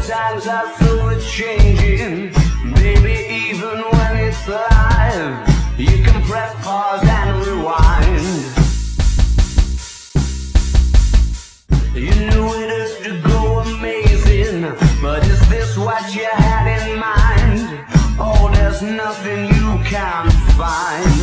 times are so changing. Baby, even when it's live, you can press pause and rewind. You knew it is to go amazing, but is this what you had in mind? Oh, there's nothing you can't find.